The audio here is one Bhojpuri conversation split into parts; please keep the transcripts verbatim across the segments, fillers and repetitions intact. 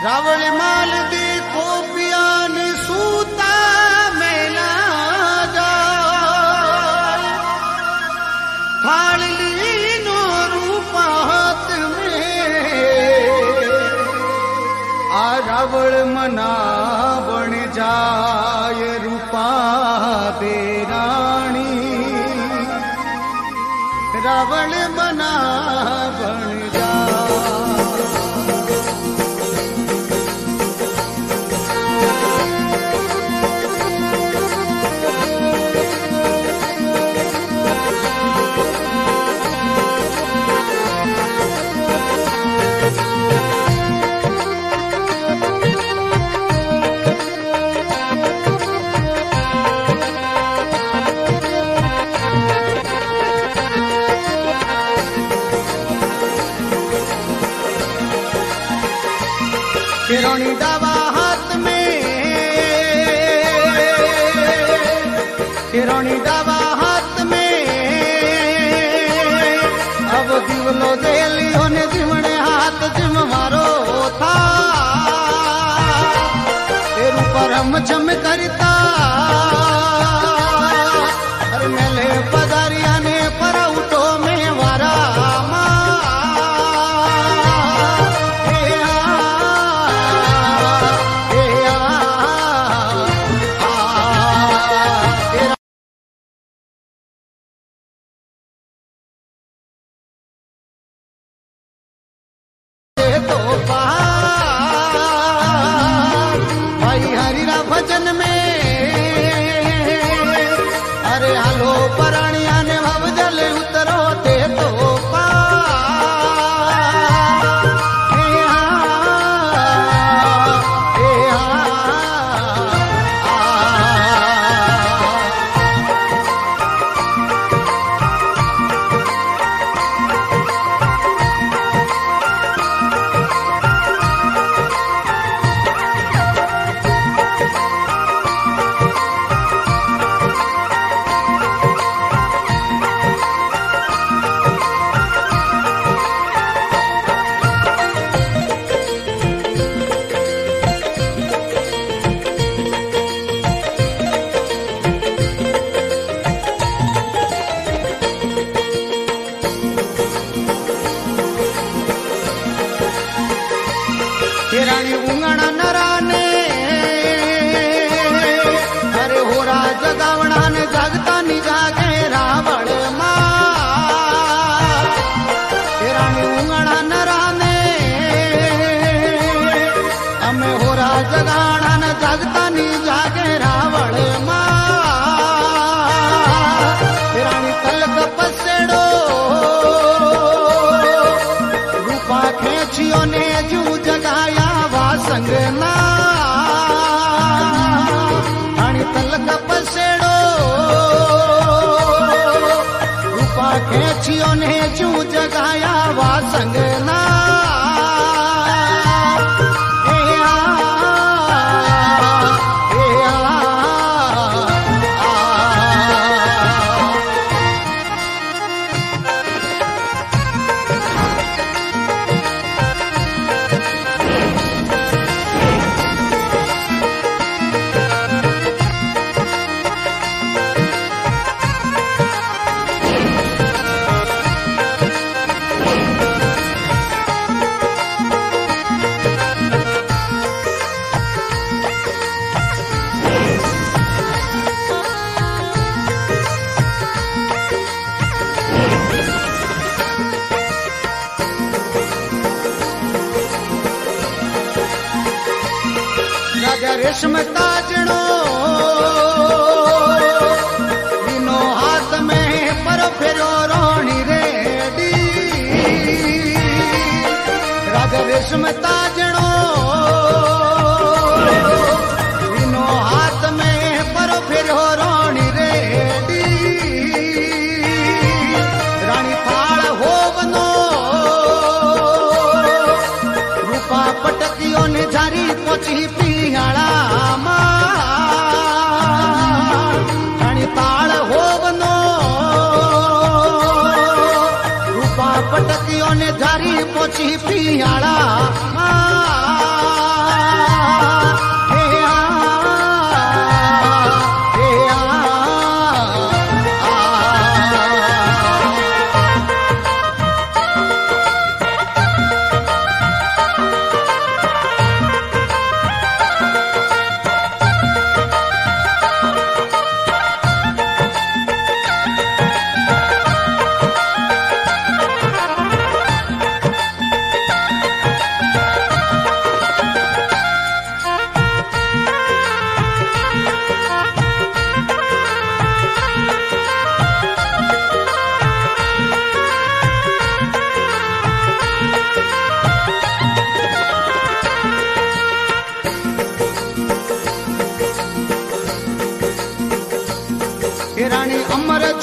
रावण माल देखो पियान सूता मेला जाए थाल लीनो रूप हाथ में आ रावण मना बन जाए रूपा दे रानी रावण मना बन जाए हिरोनी दावा हाथ में हिरोनी दावा हाथ में अब दिवलो देलियो ने जिमणे हाथ जिम मारो था तेरू पर हम जम करता अरे मेले पधारिया ने पर उठो में वारा भजन में अरे हालो पराणिया ने भव जल उतरो ते तो पा रानी उंगणा नराने अरे होरा जगावणा ने जागता नि जागे रावण मां रानी उंगणा नराने हमें होरा जगावणा ने जागता नि जागे रावण मां रानी तलक पसेड़ो रूपा खेचियो ने जू जगाया संगना रानी तलक पसेड़ो रूपा खेचियो ने जू जगाया वा संगना रेशम ताजणो बिनो हाथ में पर फेरो रोणी रेडी राजा रेशम ताजणो बिनो हाथ में पर फेरो रोणी रेडी रानी थाल होवनो रूपा पटकियो ने झारी पोची पियाला रानी ताल होवनो रूपा पटकियो ने झारी पोची पियाला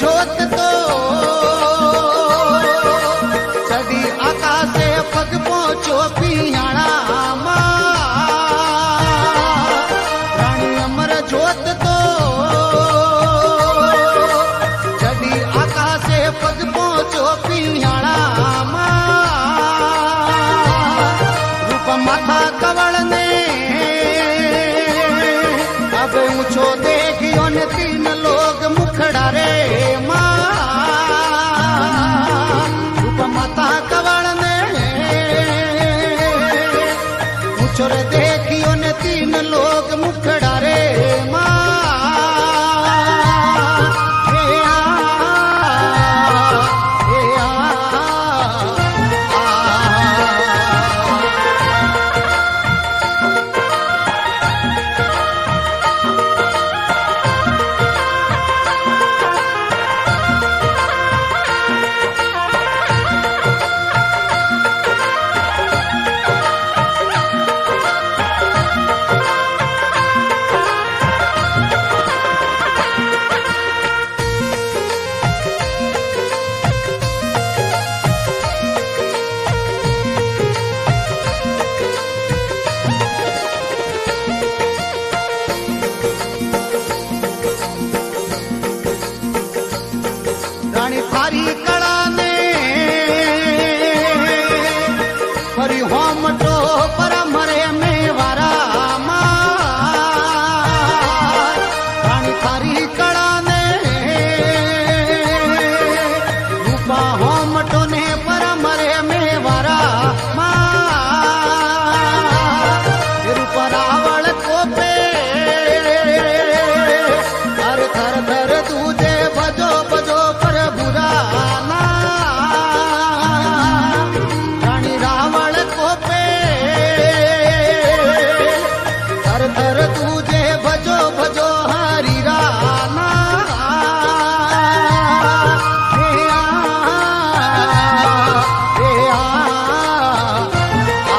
जोत तो चढ़ी आकाशे पग पहुंचो पियाणा रानी अमर जोत तो चढ़ी आकाशे पग पहुंचो पियाणा रूप माथा कवल ने अब ऊंचो देखियो ने तीन लोग मुखड़ा रे मां रूप माता कवल ने ऊंचो रे देखियो ने तीन लोग मुखड़ा रे मां रानी थारी कला ने फरी होम तो पर मरे में वारा रानी थारी कला ने रूपा होम तो ने पर मरे में वारा रूप रावण को पे हर थर थर दूजे बजो बजो रानी रावण को पे थर थर तुझे भजो भजो हरी राना हे आ, हे आ, आ,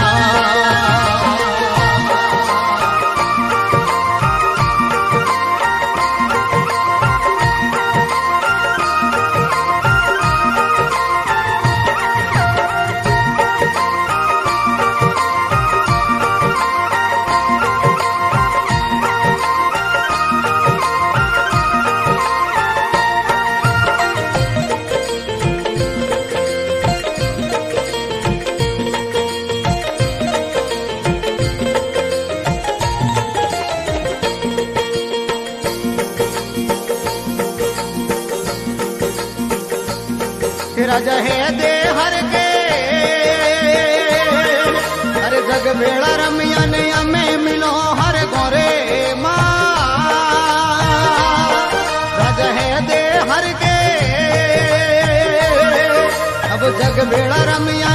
राजा है दे हर के हर जग बेड़ा रमिया ने हमें मिलो हर गोरे माँ राजा है दे हर के अब जग बेड़ा रमिया